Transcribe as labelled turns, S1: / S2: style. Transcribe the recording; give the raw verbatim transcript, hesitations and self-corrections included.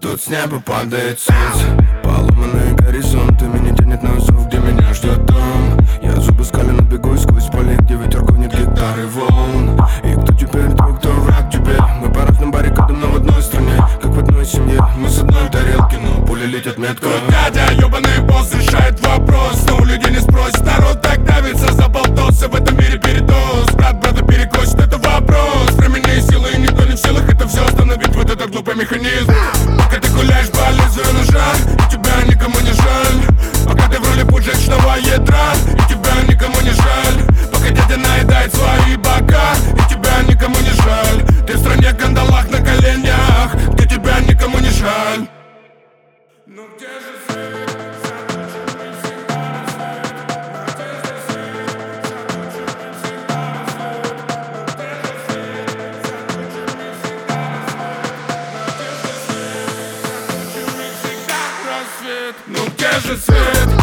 S1: тут с неба падает свет. Поломанные горизонты, меня тянет на зов, где меня ждет дом. Я зубы скали на бегу сквозь поле, где ветер гонит гитары волн. И кто теперь друг, кто враг тебе? Мы по разным баррикадам, но в одной стране, как в одной семье. Мы с одной тарелки, но пули летят метко.
S2: Тут дядя, ёбаный босс, решает вопрос, но у людей не спросит. Народ так давится, заболтался, в этом мире передоз. Брат брата перекосит, это вопрос времени и силы, и никто не в силах это все остановить, вот этот глупый механизм. Пока ты гуляешь по лезвию ножа, и тебя никому не жаль. Пока ты в роли пушечного ядра, и тебя никому не жаль. Пока дядя наедает свои бока, и тебя никому не жаль. Ты в стране кандалах на коленях, где тебя никому не жаль. Ну где же свет? Ну где же свет?